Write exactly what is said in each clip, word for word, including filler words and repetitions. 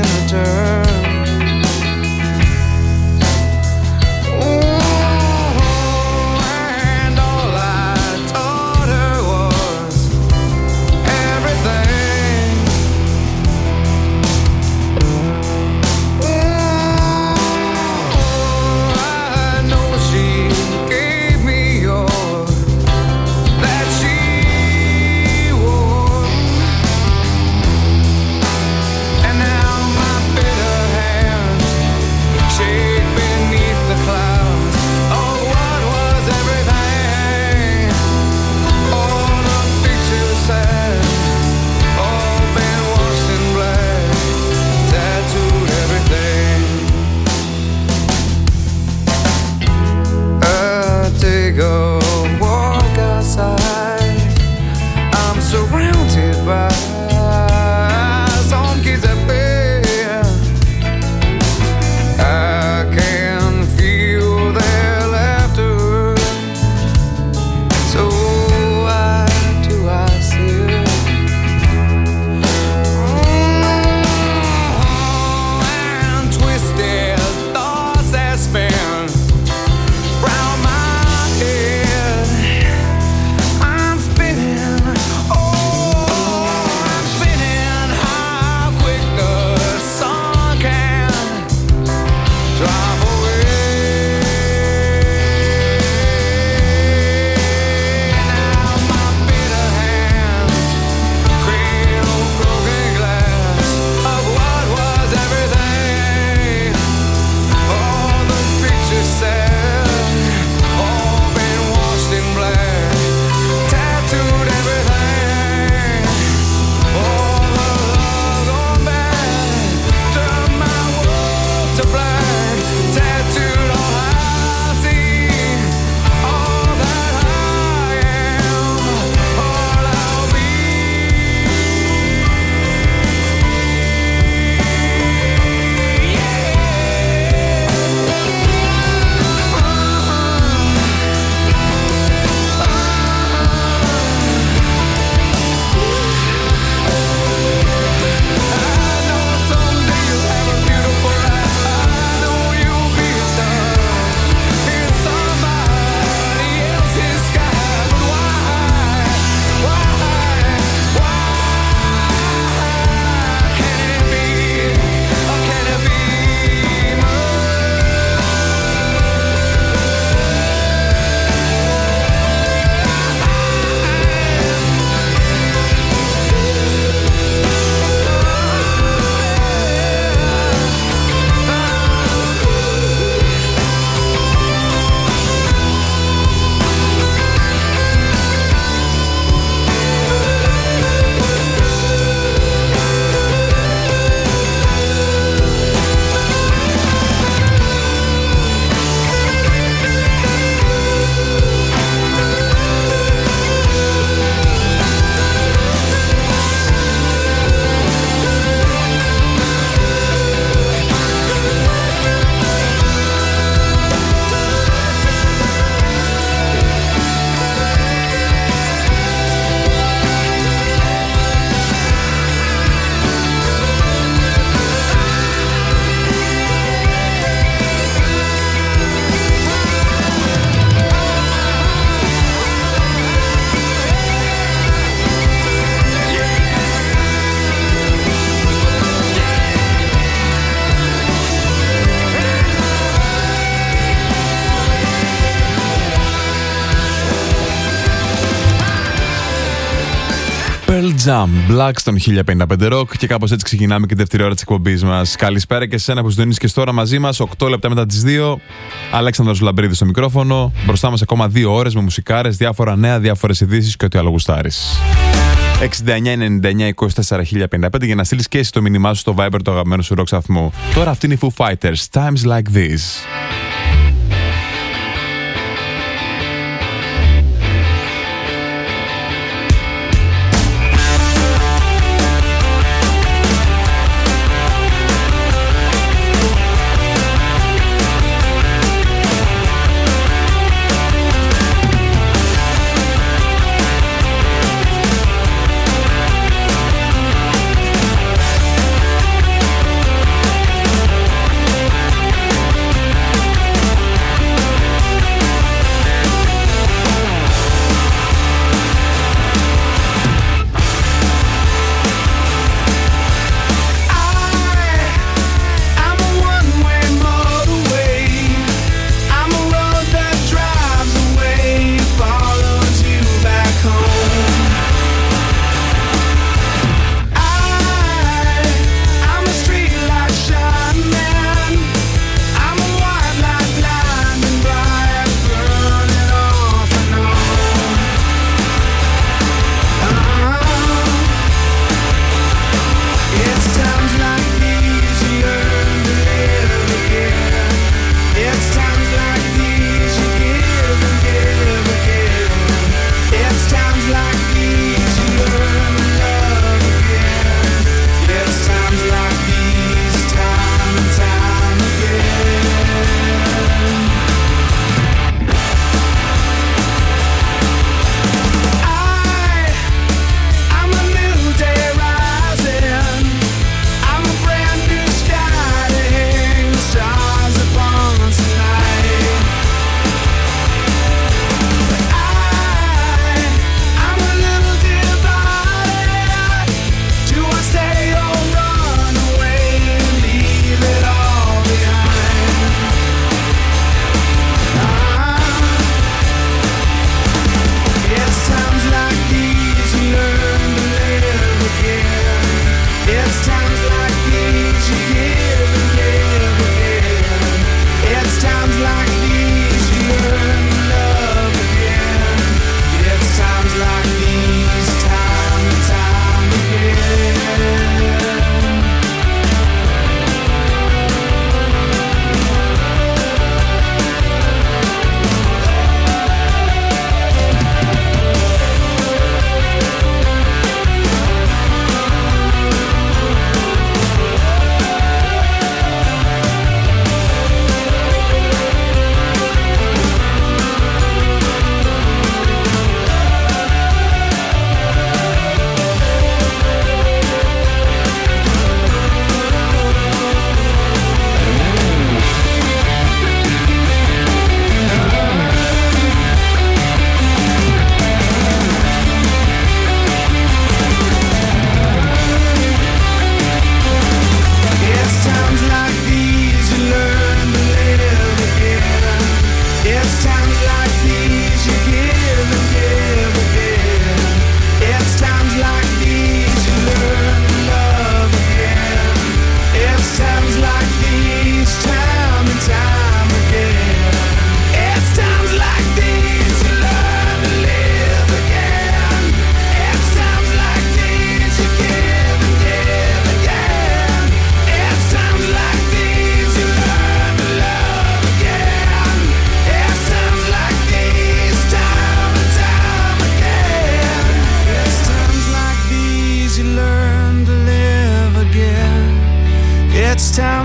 Pearl Jam, Black στον χίλια πενήντα πέντε Rock, και κάπως έτσι ξεκινάμε και τη δεύτερη ώρα της εκπομπής μας. Καλησπέρα και σε εσένα που συντονίζεις και τώρα μαζί μας, οκτώ λεπτά μετά τις δύο. Αλέξανδρος Λαμπρίδης στο μικρόφωνο. Μπροστά μας ακόμα δύο ώρες με μουσικάρες, διάφορα νέα, διάφορες ειδήσεις και ό,τι άλλο γουστάρεις. εξήντα εννιά ενενήντα εννιά είκοσι τέσσερα χίλια πενήντα πέντε για να στείλεις και εσύ το μήνυμά σου στο Viber του αγαπημένου σου rock σταθμού. Τώρα αυτή είναι η Foo Fighters, Times Like This.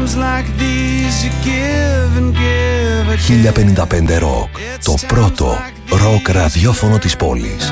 χίλια πενήντα πέντε Rock, το πρώτο ροκ ραδιόφωνο της πόλης.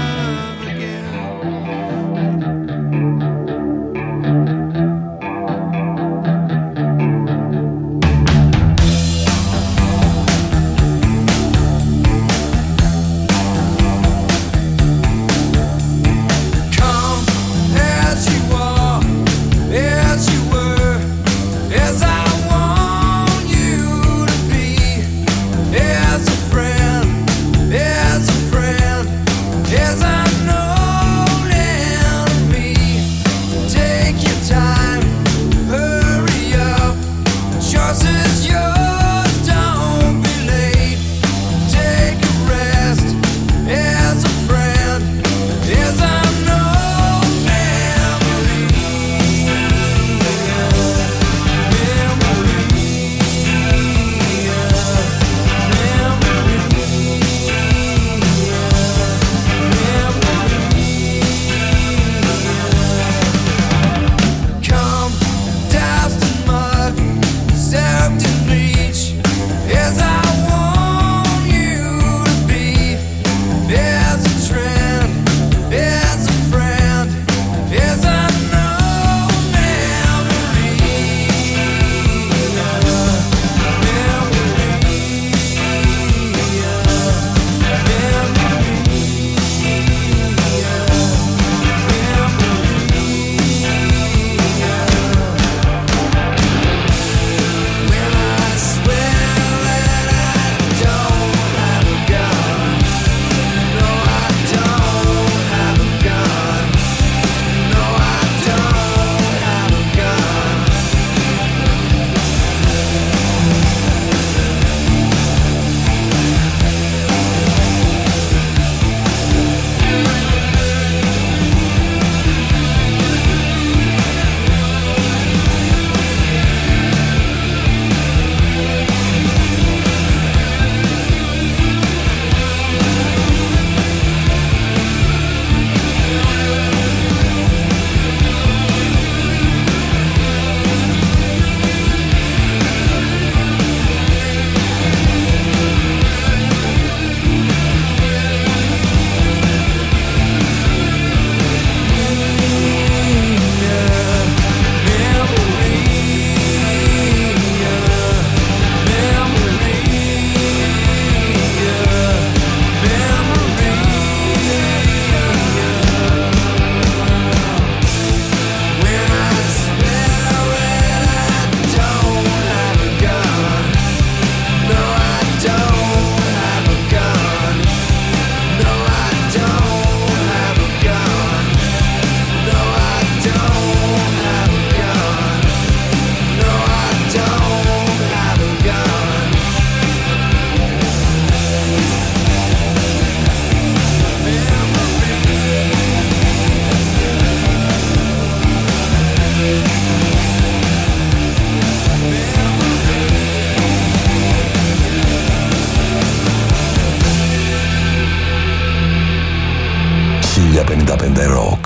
χίλια πενήντα πέντε Rock.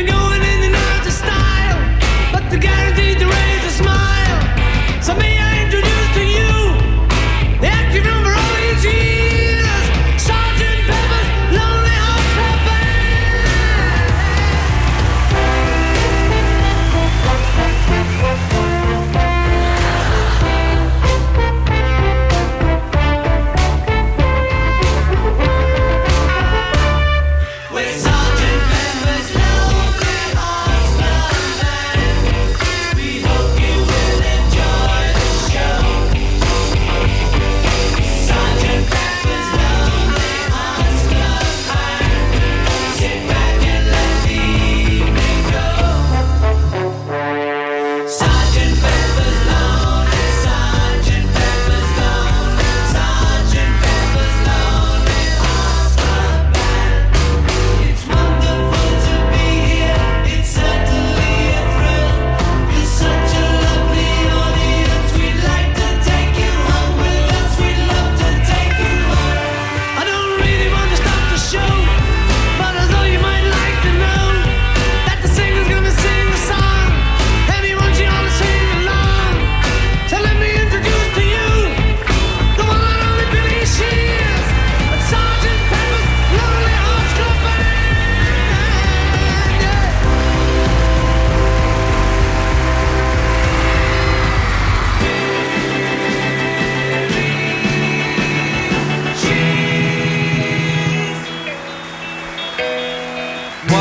So me, I ain't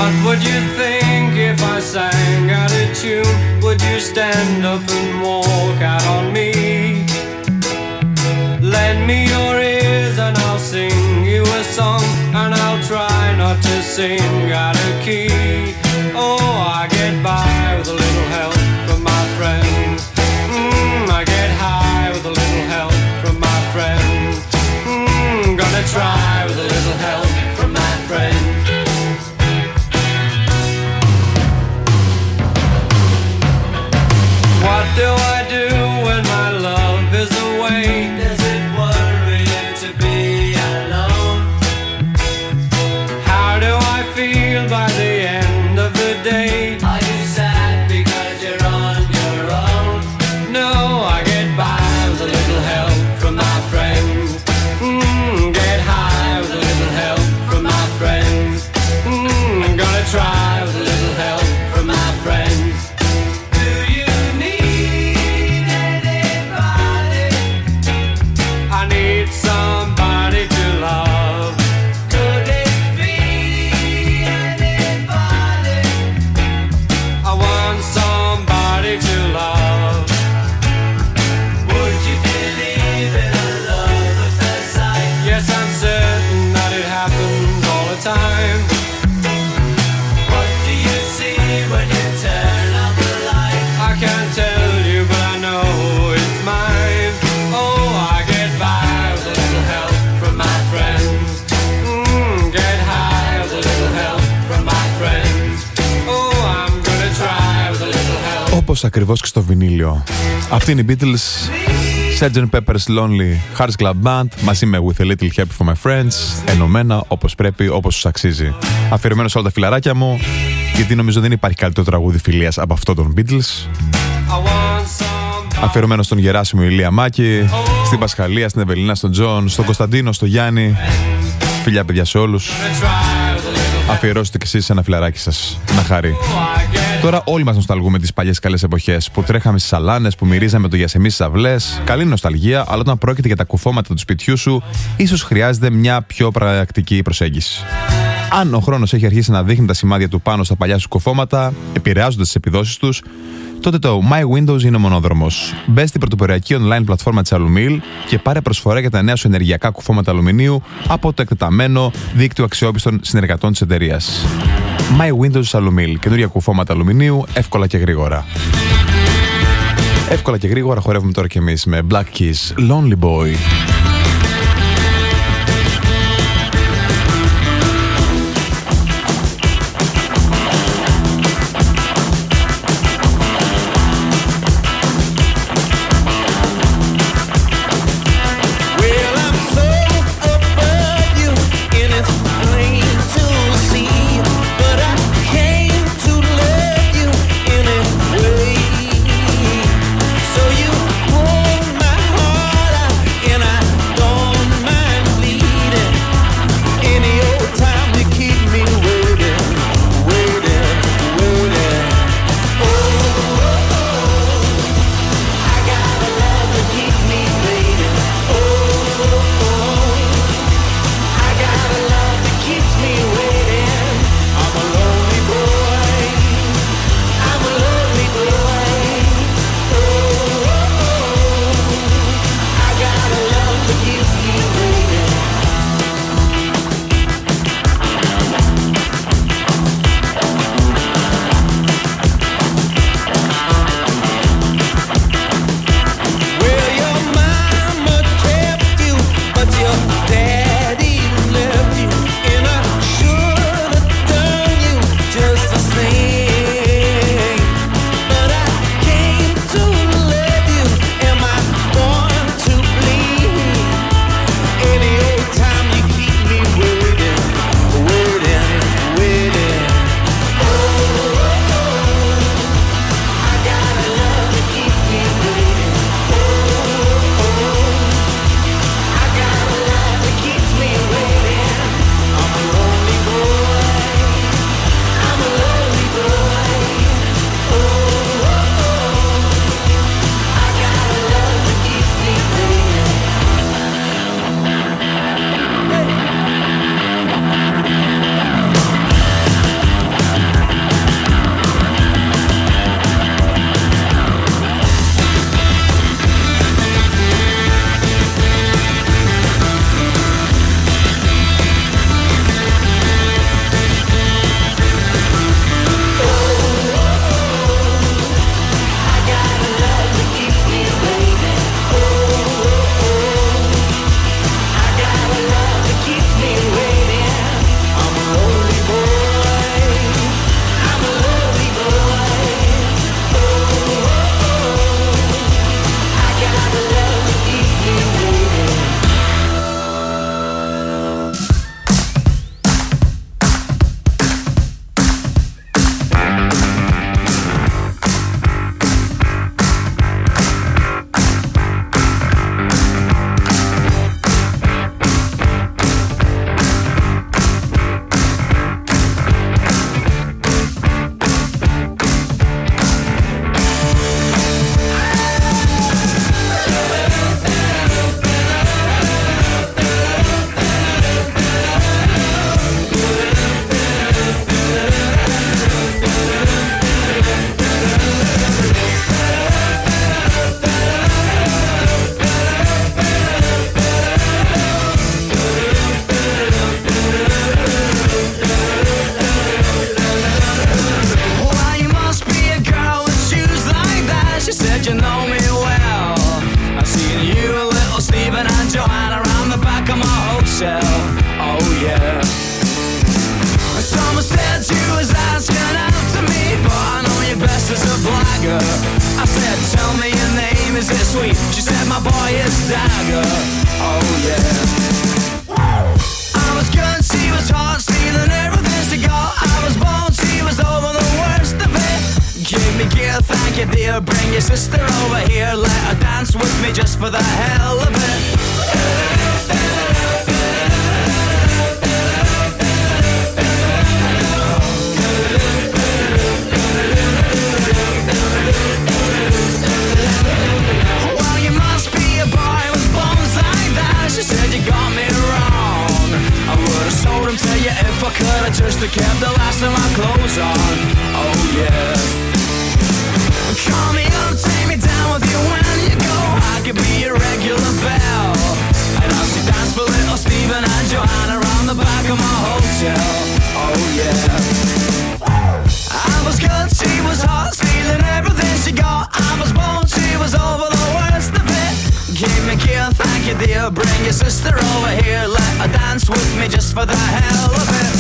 What would you think if I sang out of tune? Would you stand up and walk out on me? Lend me your ears and I'll sing you a song, and I'll try not to sing out of key. Oh, I get by with a little help from my friends. Mm, I get high with a little help from my friends. Mm, gonna try with a little help from my friends. What do I do when my love is away? Does it worry you to be alone? How do I feel by the end of the day? Are you sad because you're on your own? No, I get by with a little help from my friends. Mm, get high with a little help from my friends. Mm, I'm gonna try with a little help from my friends. Somebody to love. Could it be anybody? I want somebody to love. Would you believe in a love at first sight? Yes, I'm certain that it happens all the time. What do you see when you turn out the light? I can't tell you, but I know it's mine. Oh, I get by with a little help from my friends. Mm, get high with a little help from my friends. Oh, I'm gonna try with a little help. Όπως ακριβώς και στο βινίλιο. Αυτή είναι οι Beatles, σέρτζεντ Pepper's Lonely Hearts Club Band, μαζί με With a Little Help from My Friends, ενωμένα όπως πρέπει, όπως τους αξίζει. Αφιερωμένο σε όλα τα φιλαράκια μου, γιατί νομίζω δεν υπάρχει καλύτερο τραγούδι φιλίας από αυτό των Beatles. Αφιερωμένο στον Γεράσιμο Ηλία Μάκη, στην Πασχαλία, στην Ευελίνα, στον Τζον, στον Κωνσταντίνο, στον Γιάννη. Φιλιά παιδιά σε όλους. Αφιερώστε κι εσείς ένα φιλαράκι σας. Να χαρεί. Τώρα όλοι μας νοσταλγούμε τις παλιές καλές εποχές που τρέχαμε στις σαλάνες, που μυρίζαμε το γιασεμί στις αυλές. Καλή νοσταλγία, αλλά όταν πρόκειται για τα κουφώματα του σπιτιού σου, ίσως χρειάζεται μια πιο πρακτική προσέγγιση. Αν ο χρόνος έχει αρχίσει να δείχνει τα σημάδια του πάνω στα παλιά σου κουφώματα, επηρεάζοντας τις επιδόσεις τους, τότε το My Windows είναι ο μονόδρομος. Μπες στην πρωτοποριακή online πλατφόρμα της Alumil και πάρε προσφορά για τα νέα σου ενεργειακά κουφώματα αλουμινίου από το εκτεταμένο δίκτυο αξιόπιστων συνεργατών της εταιρείας. My Windows Alumil. Καινούργια κουφώματα αλουμινίου, εύκολα και γρήγορα. Εύκολα και γρήγορα χορεύουμε τώρα κι εμείς με Black Keys, Lonely Boy. So you warm my heart out and I Joanna around the back of my hotel. Oh yeah. Someone said you was asking out to me, but I know you best as a blagger. I said, tell me your name, is it sweet? She said, my boy is Dagger. Oh yeah. I was good, she was hot, stealing everything she got. I was born, she was over the worst of it. Give me gear, thank you dear. Bring your sister over here, let her dance with me just for the hell of it. Well, you must be a boy with bones like that. She said you got me wrong. I would've sold him to you if I could've just kept the last of my clothes on. Oh yeah. Call me up, take me down with you when you go. I could be a regular bell. And I'll see dance for little Stephen and Joanna around the back of my hotel. Oh yeah. I was good, she was hot, stealing everything she got. I was born, she was over the worst of it. Give me gear, thank you dear. Bring your sister over here, let her dance with me just for the hell of it.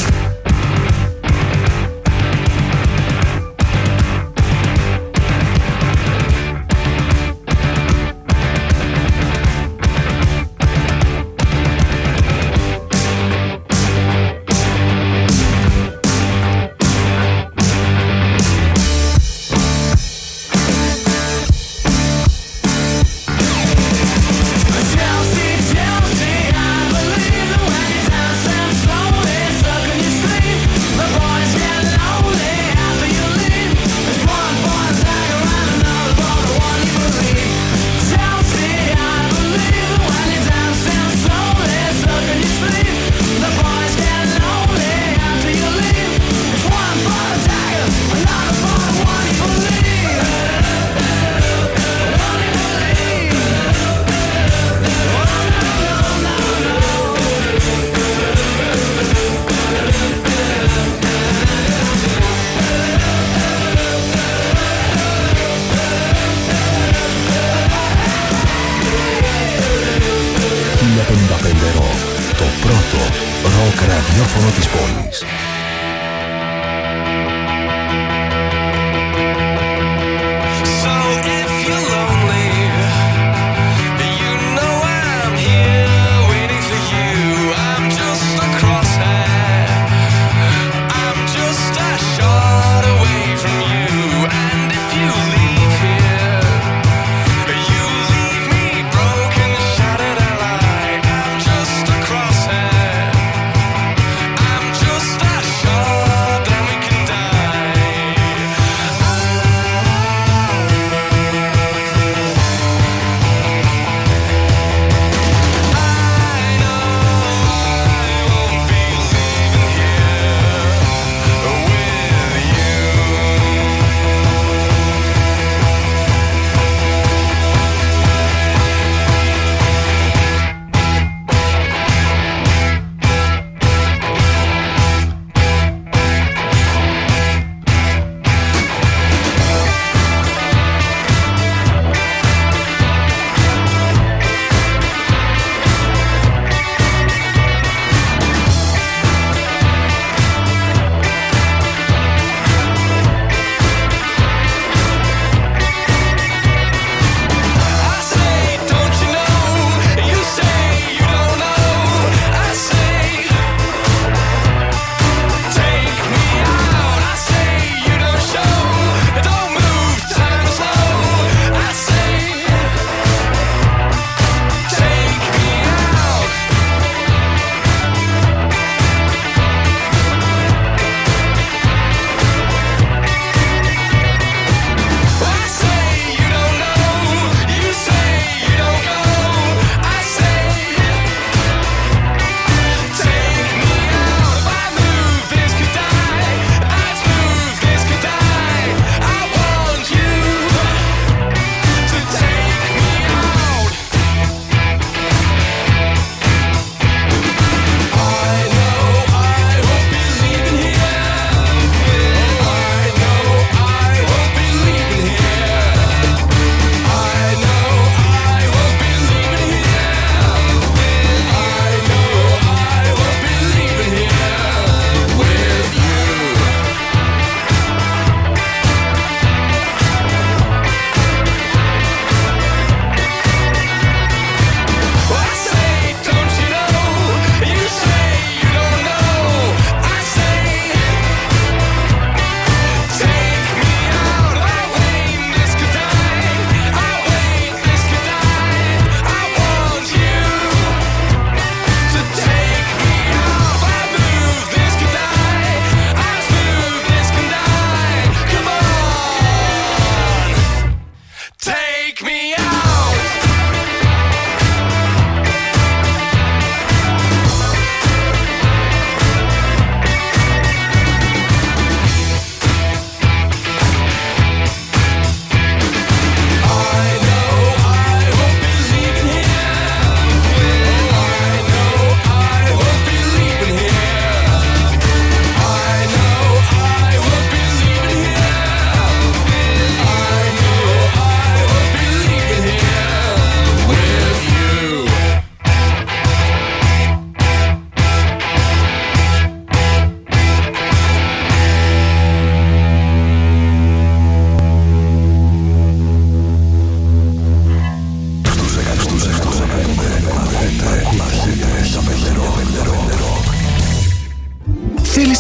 ραδιόφωνο της πόλης. Just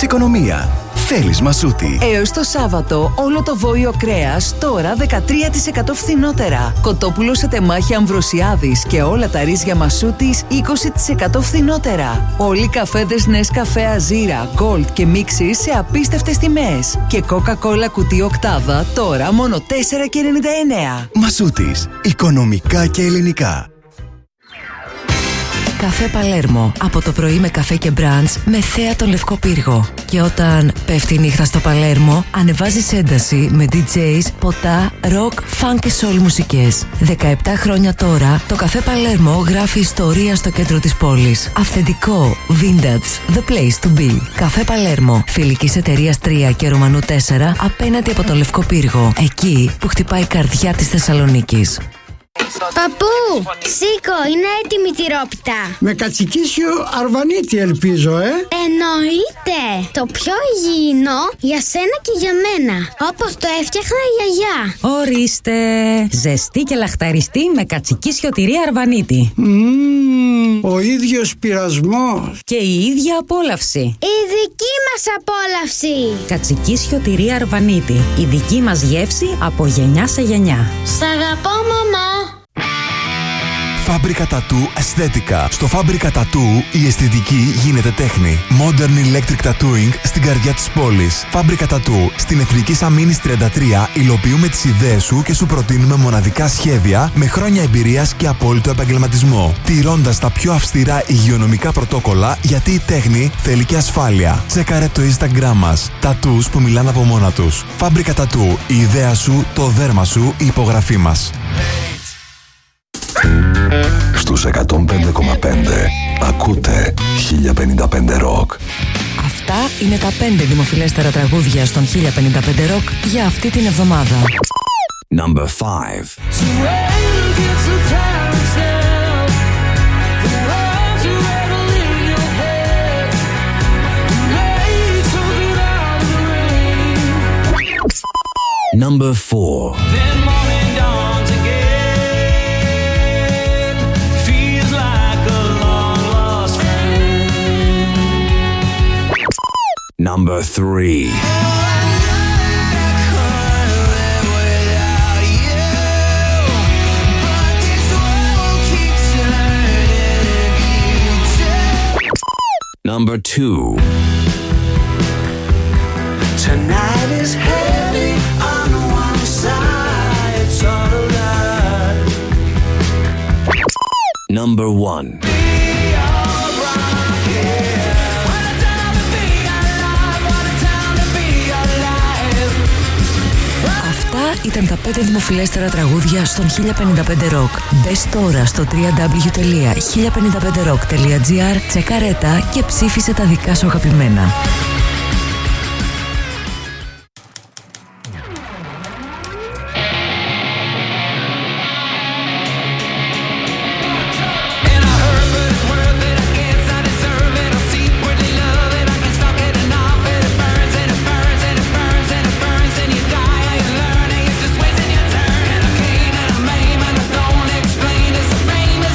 οικονομία. Θέλεις Μασούτη. Έως το Σάββατο, όλο το βόηο κρέας τώρα δεκατρία τοις εκατό φθηνότερα. Κοτόπουλο σε τεμάχια Αμβροσιάδης και όλα τα ρύζια Μασούτης είκοσι τοις εκατό φθηνότερα. Όλοι οι καφέδες Νεσκαφέ Αζίρα, Gold και Mixis σε απίστευτες τιμές. Και Coca-Cola κουτί οκτάδα τώρα μόνο τέσσερα και ενενήντα εννέα. Μασούτης. Οικονομικά και ελληνικά. Καφέ Παλέρμο. Από το πρωί με καφέ και μπραντς με θέα τον Λευκό Πύργο. Και όταν πέφτει η νύχτα στο Παλέρμο, ανεβάζεις ένταση με ντι τζέις, ποτά, ροκ, φανκ και σολ μουσικές. δεκαεπτά χρόνια τώρα, το Καφέ Παλέρμο γράφει ιστορία στο κέντρο της πόλης. Αυθεντικό, vintage, the place to be. Καφέ Παλέρμο. Φιλικής εταιρείας τρία και Ρουμανού τέσσερα απέναντι από τον Λευκό Πύργο. Εκεί που χτυπάει η καρδιά της Θεσσαλονίκης. Παππού, σήκω, είναι έτοιμη η τυρόπιτα. Με κατσικίσιο αρβανίτη ελπίζω, ε. Εννοείται. Το πιο υγιεινό για σένα και για μένα. Όπως το έφτιαχνα η γιαγιά. Ορίστε. Ζεστή και λαχταριστή με κατσικίσιο τυρί αρβανίτη. Mm, ο ίδιος πειρασμός. Και η ίδια απόλαυση. Η δική μας απόλαυση. Κατσικίσιο τυρί αρβανίτη. Η δική μας γεύση από γενιά σε γενιά. Σ' αγαπώ, μαμά. Φάμπρικα Τατού Αισθέτικα. Στο Φάμπρικα Τατού η αισθητική γίνεται τέχνη. Modern Electric Tattooing στην καρδιά της πόλης. Φάμπρικα Τατού στην Εθνικής Αμήνης τριάντα τρία υλοποιούμε τις ιδέες σου και σου προτείνουμε μοναδικά σχέδια με χρόνια εμπειρίας και απόλυτο επαγγελματισμό. Τηρώντας τα πιο αυστηρά υγειονομικά πρωτόκολλα, γιατί η τέχνη θέλει και ασφάλεια. Τσέκαρε το Instagram μας. Τατούς που μιλάνε από μόνα τους. Φάμπρικα Τατού. Η ιδέα σου, το δέρμα σου, η υπογραφή μας. Στους εκατόν πέντε κόμμα πέντε ακούτε χίλια πενήντα πέντε Rock. Αυτά είναι τα πέντε δημοφιλέστερα τραγούδια στον χίλια πενήντα πέντε Rock για αυτή την εβδομάδα. Number five. Number four. Then morning dawns again, feels like a long lost friend. Number three. Number two. Tonight is heavy on one side, it's all a lie. Number one. Αυτά ήταν τα πέντε δημοφιλέστερα τραγούδια στον χίλια πενήντα πέντε Rock. Μπες τώρα στο double-u double-u double-u τελεία χίλια πενήντα πέντε rock τελεία gr, τσεκαρέτα και ψήφισε τα δικά σου αγαπημένα.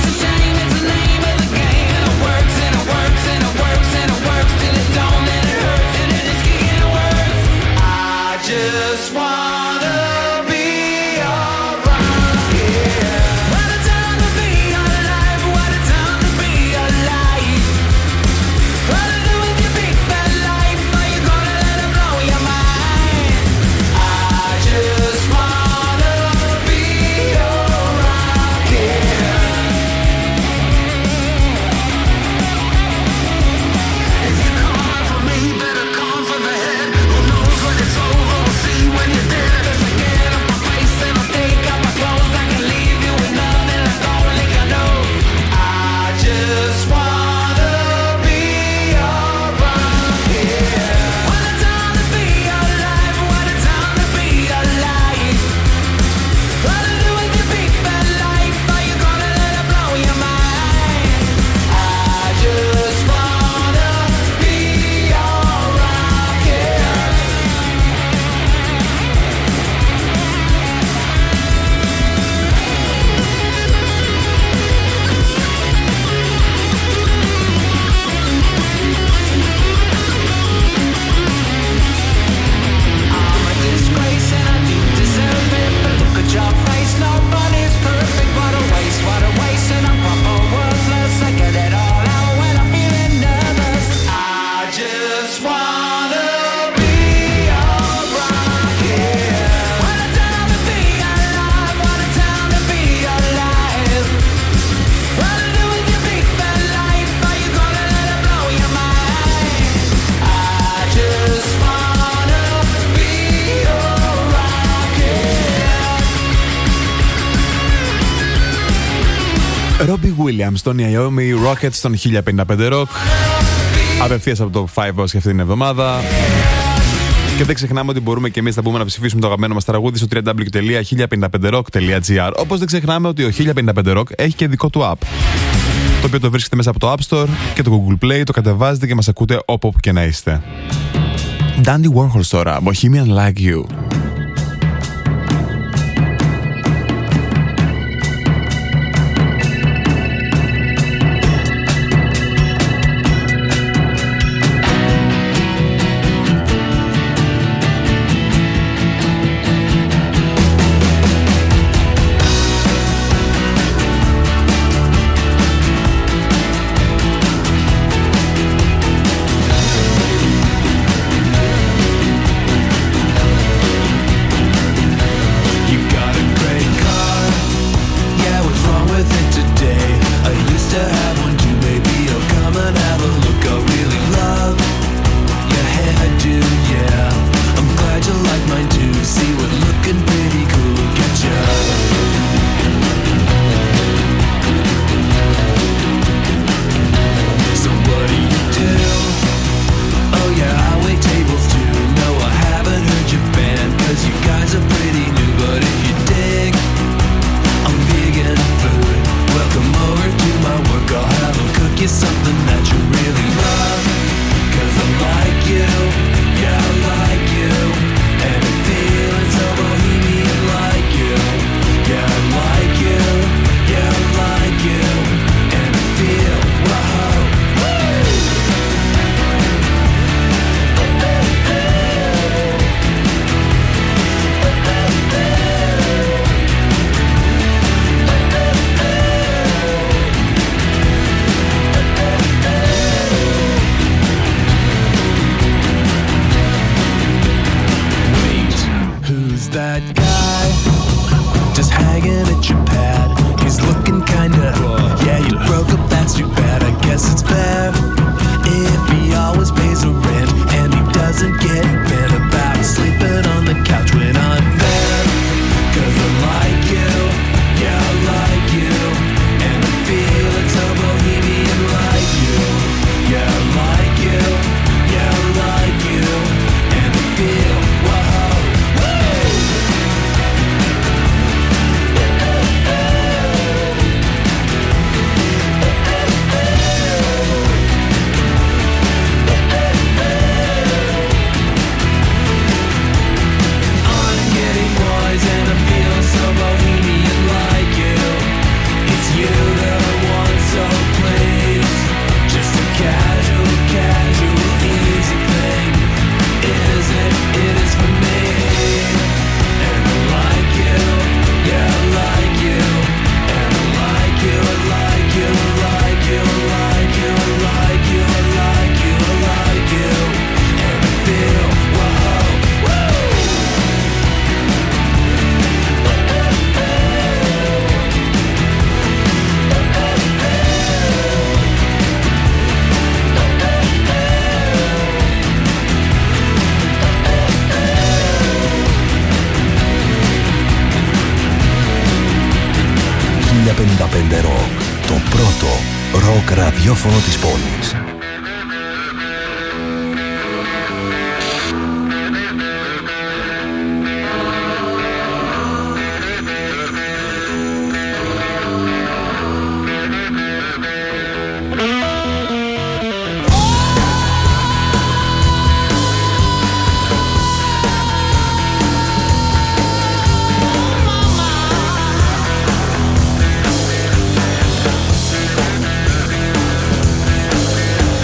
Works and it works and it works till it don't let it hurt. Robbie Williams στον Naomi Rockets στον χίλια πενήντα πέντε Rock. Απευθείας από το πέντε ως και αυτή την εβδομάδα. Και δεν ξεχνάμε ότι μπορούμε και εμείς να μπούμε να ψηφίσουμε το αγαπημένο μας τραγούδι στο double-u double-u double-u τελεία χίλια πενήντα πέντε rock τελεία gr. Όπως δεν ξεχνάμε ότι ο χίλια πενήντα πέντε Rock έχει και δικό του app, το οποίο το βρίσκεται μέσα από το App Store και το Google Play, το κατεβάζετε και μας ακούτε όπου και να είστε. Dandy Warhols τώρα, Bohemian Like You. πενήντα πέντε Rock, το πρώτο ροκ ραδιόφωνο της πόλης. Oh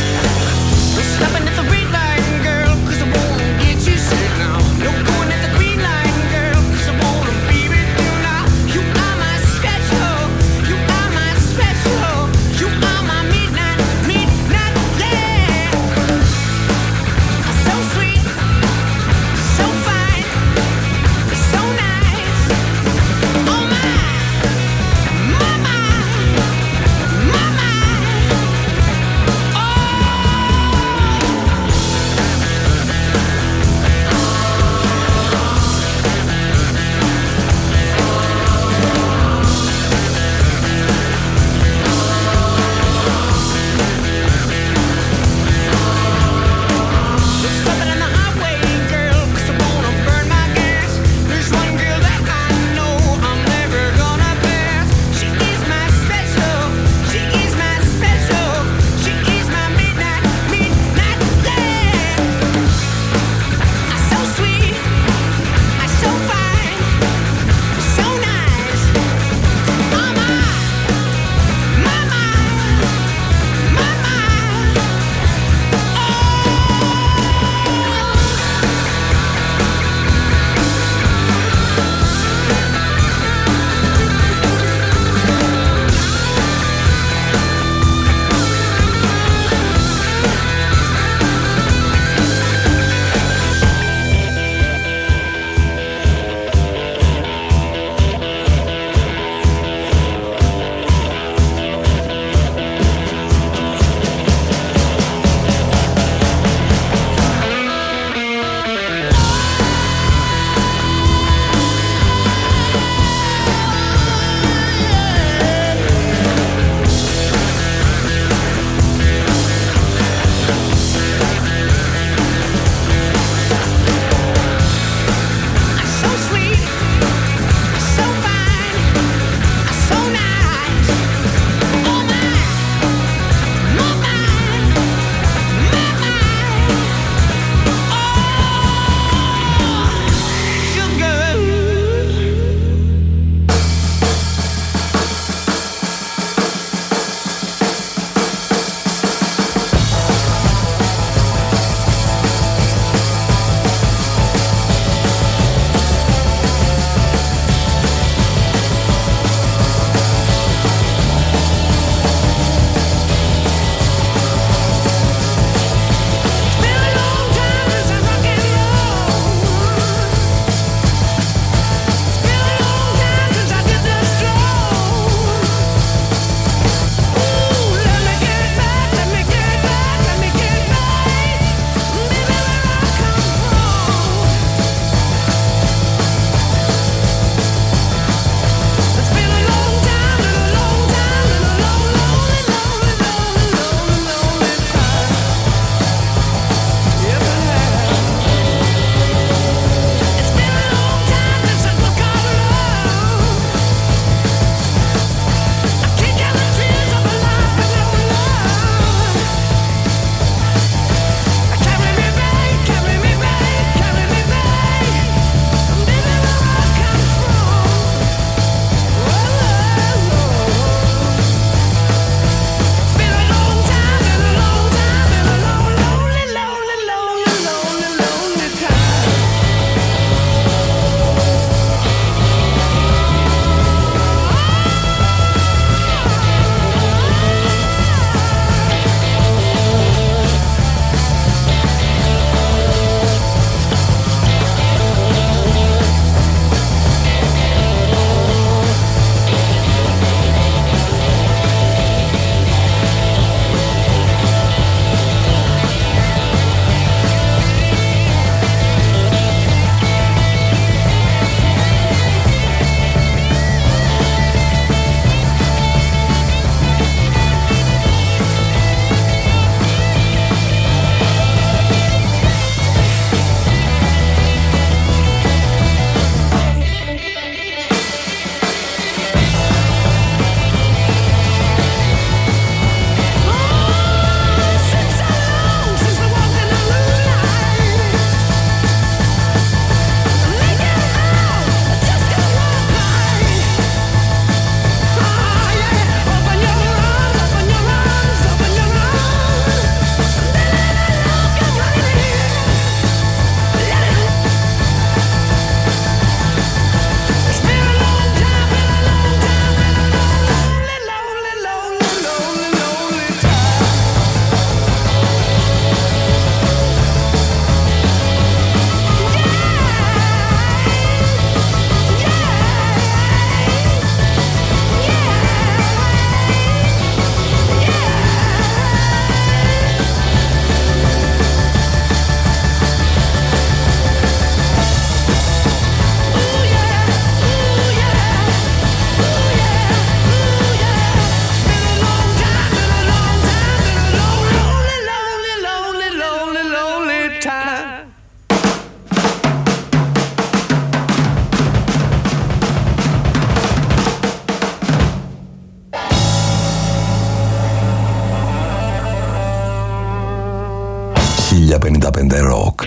πενήντα πέντε Rock.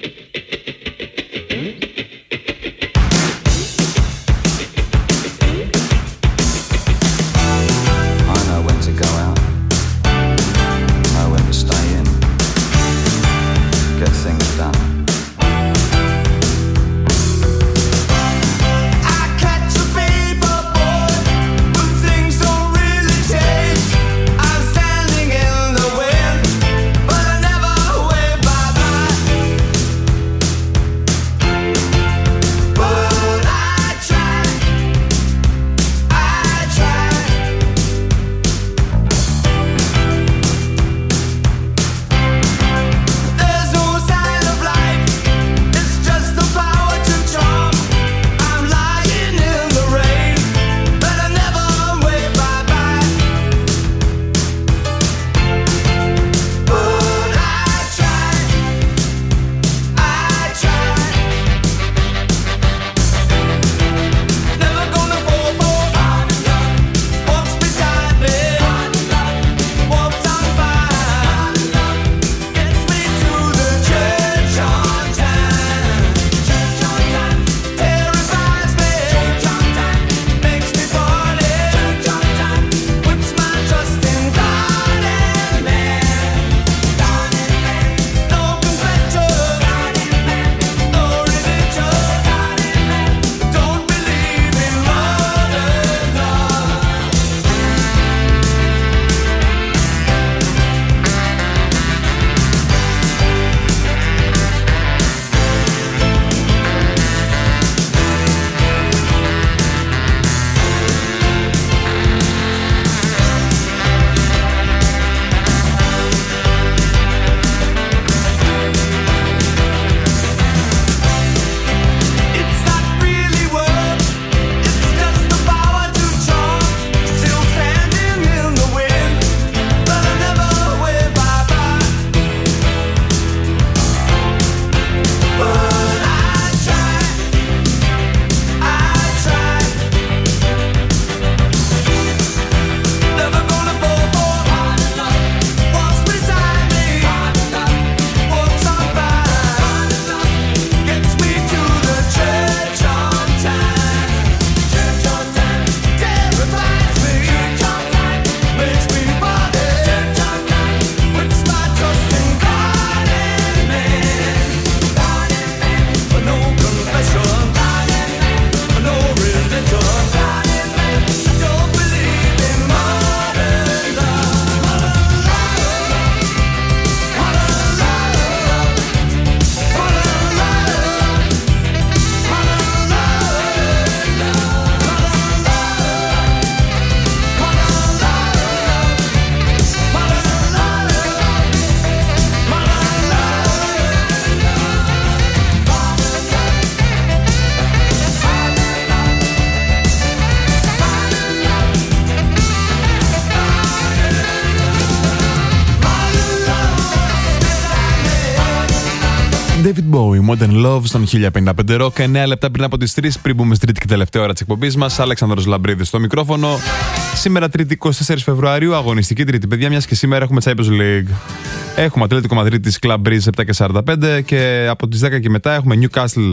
David Bowie, Modern Love στον χίλια πενήντα πέντε Rock. εννέα λεπτά πριν από τις τρεις, πριν μπούμε στη τρίτη και τελευταία ώρα της εκπομπής μας. Αλέξανδρος Λαμπρίδης στο μικρόφωνο. Σήμερα Τρίτη εικοστή τέταρτη Φεβρουαρίου, αγωνιστική Τρίτη, παιδιά, μιας και σήμερα έχουμε Champions League. Έχουμε Ατλέτικο Μαδρίτης Club Breeze επτά και σαράντα πέντε και από τις δέκα και μετά έχουμε Newcastle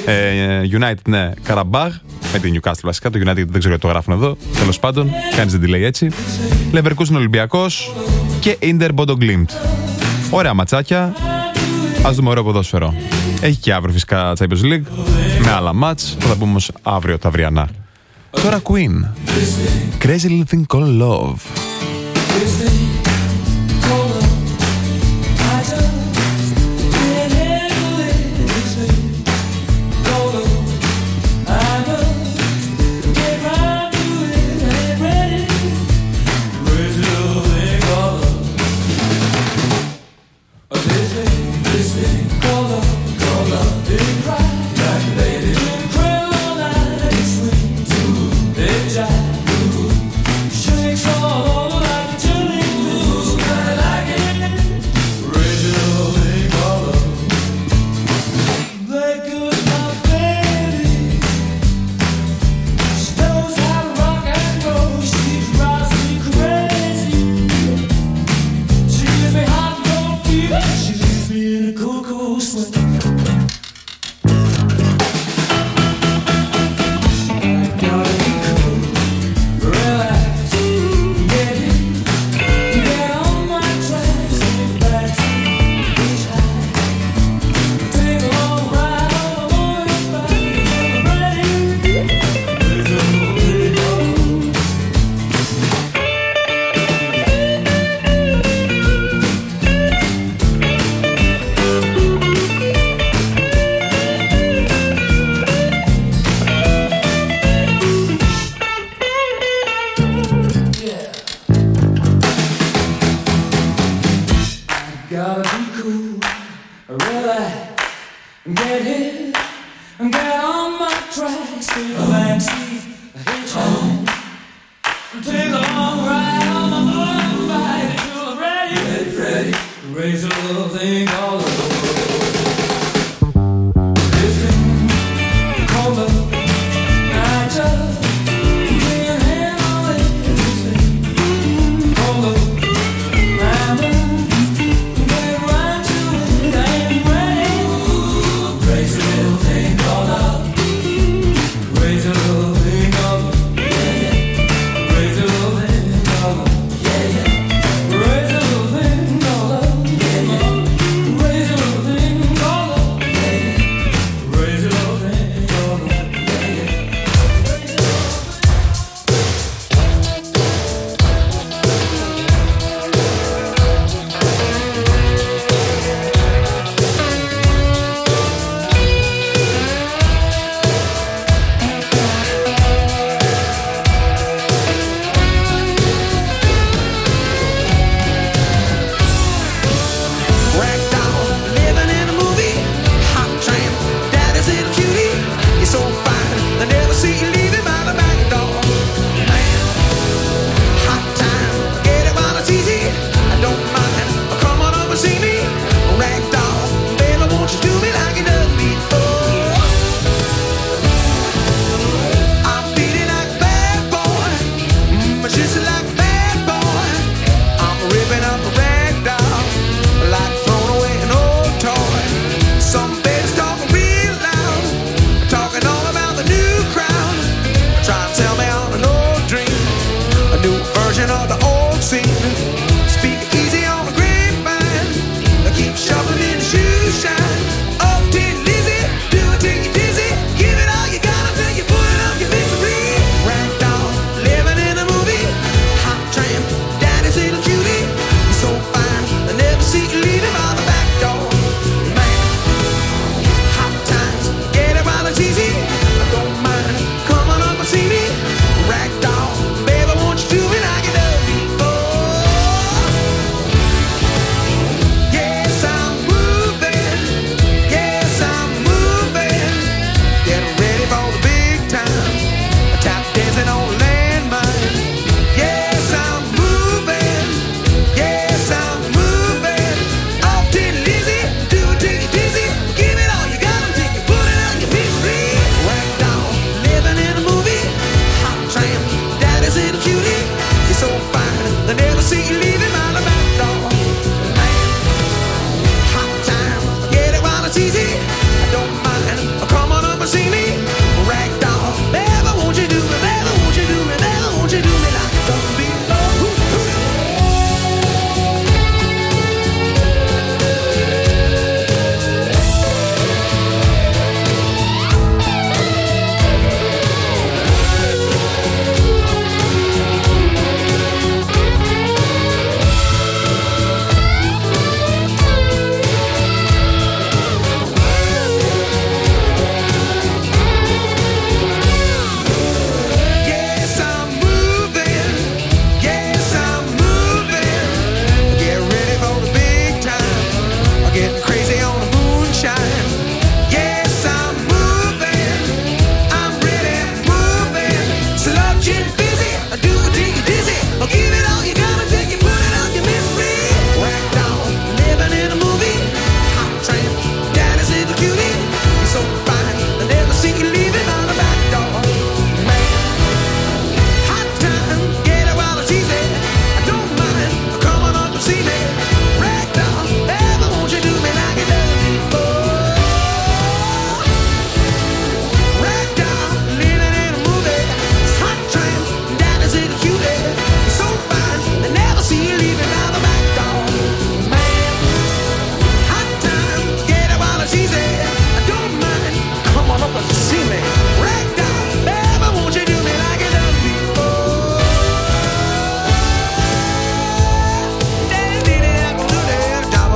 ε, United, ναι, Καραμπάγ. Με την Newcastle βασικά, το United δεν ξέρω γιατί το γράφουν εδώ. Τέλος πάντων, κανείς δεν τη λέει έτσι. Leverkusen Ολυμπιακός και Inter Bodo Glimt. Ωραία ματσάκια. Ας δούμε ωραίο ποδόσφαιρο. Έχει και αύριο φυσικά Champions League με άλλα μάτς. Θα τα πούμε όμως αύριο τα αυριανά. Τώρα Queen. Crazy Little Thing Called Love. Shakes all over like a jelly. Raise a little thing all over. This thing called love. I just lay your hand on it. This thing called love.